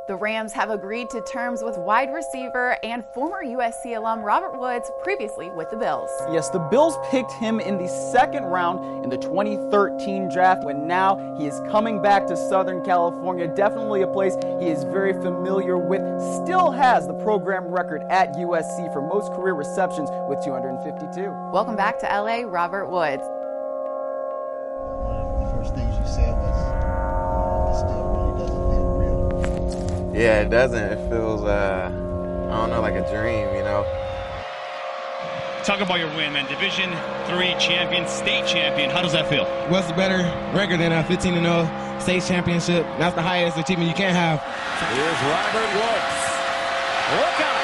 The Rams have agreed to terms with wide receiver and former USC alum Robert Woods, previously with the Bills. Yes, the Bills picked him in the second round in the 2013 draft, when now he is coming back to Southern California. Definitely a place he is very familiar with. Still has the program record at USC for most career receptions with 252. Welcome back to LA, Robert Woods. One of the first things you said was, this still really doesn't feel real. Yeah, it doesn't. It feels, I don't know, like a dream, you know. Talk about your win, man. Division III champion, state champion. How does that feel? What's a better record than a 15-0 state championship? That's the highest achievement you can have. Here's Robert Woods. Look out!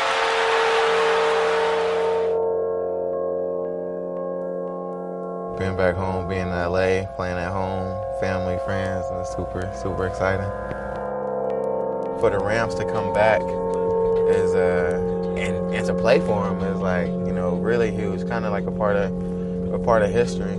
Being back home, being in LA, playing at home, family, friends, and it's super exciting. For the Rams to come back is and to play for him is like, you know, really huge. Kind of like a part of history.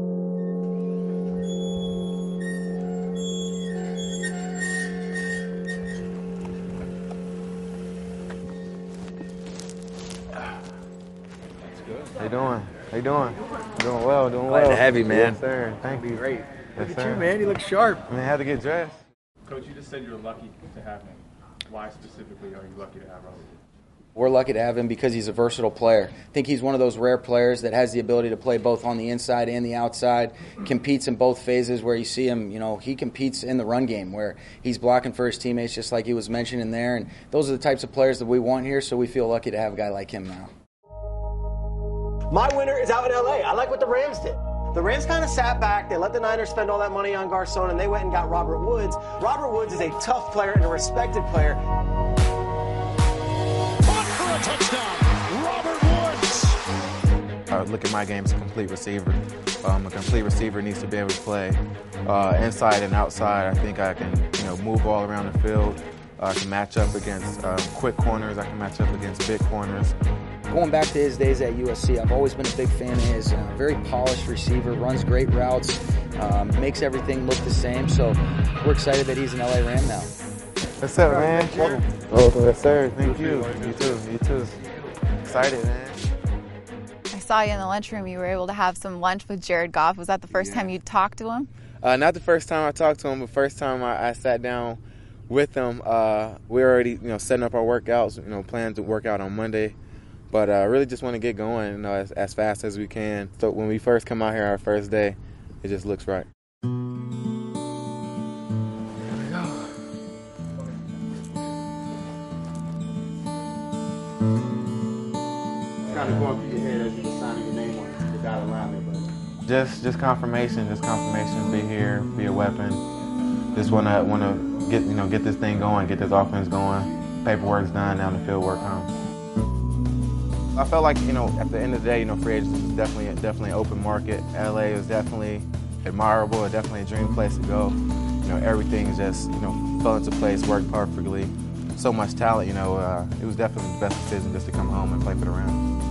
How you doing? How you doing? Doing well, doing well. Glad to have you, man. Yes, sir. Thank you. Great. Yes, Look sir. at you, man. You look sharp. I mean, I had to get dressed. Coach, you just said you're lucky to have him. Why specifically are you lucky to have Robert? We're lucky to have him because he's a versatile player. I think he's one of those rare players that has the ability to play both on the inside and the outside, competes in both phases where you see him, you know, he competes in the run game where he's blocking for his teammates just like he was mentioned in there. And those are the types of players that we want here, so we feel lucky to have a guy like him now. My winner is out in LA. I like what the Rams did. The Rams kind of sat back. They let the Niners spend all that money on Garcon, and they went and got Robert Woods. Robert Woods is a tough player and a respected player. Caught for a touchdown, Robert Woods. I look at my game as a complete receiver. A complete receiver needs to be able to play inside and outside. I think I can, you know, move all around the field. I can match up against quick corners. I can match up against big corners. Going back to his days at USC, I've always been a big fan of his. Very polished receiver, runs great routes, makes everything look the same. So we're excited that he's an LA Ram now. What's up, man? Oh, yes, sir. Thank you. You too. You too. Excited, man. I saw you in the lunchroom. You were able to have some lunch with Jared Goff. Was that the first time you talked to him? Not the first time I talked to him, but first time I sat down with him. We were already, you know, setting up our workouts, you know, planning to work out on Monday. But I really just want to get going, you know, as fast as we can. So when we first come out here, our first day, it just looks right. Here we go. Kind of going through your head as you were signing your name on the dotted line there, buddy. Just confirmation, be here, be a weapon. Just wanna get this thing going, get this offense going. Paperwork's done, now the field work comes. I felt like, you know, at the end of the day, you know, free agency is definitely an open market. LA is definitely admirable, definitely a dream place to go. You know, everything just, you know, fell into place, worked perfectly. So much talent, you know, it was definitely the best decision just to come home and play for the Rams.